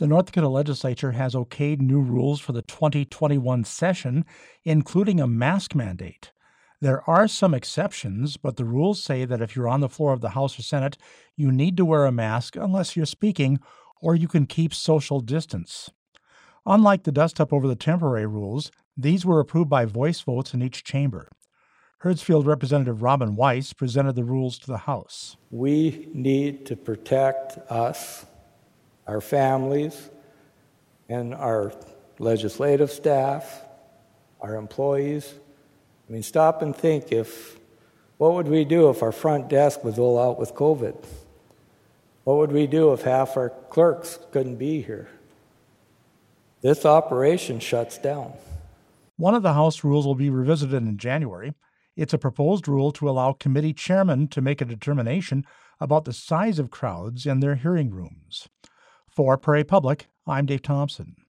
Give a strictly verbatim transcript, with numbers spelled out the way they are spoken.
The North Dakota legislature has okayed new rules for the twenty twenty-one session, including a mask mandate. There are some exceptions, but the rules say that if you're on the floor of the House or Senate, you need to wear a mask unless you're speaking, or you can keep social distance. Unlike the dust-up over the temporary rules, these were approved by voice votes in each chamber. Hertzfield Representative Robin Weiss presented the rules to the House. We need to protect us, our families, and our legislative staff, our employees. I mean, stop and think, if what would we do if our front desk was all out with COVID? What would we do if half our clerks couldn't be here? This operation shuts down. One of the House rules will be revisited in January. It's a proposed rule to allow committee chairmen to make a determination about the size of crowds in their hearing rooms. For Prairie Public, I'm Dave Thompson.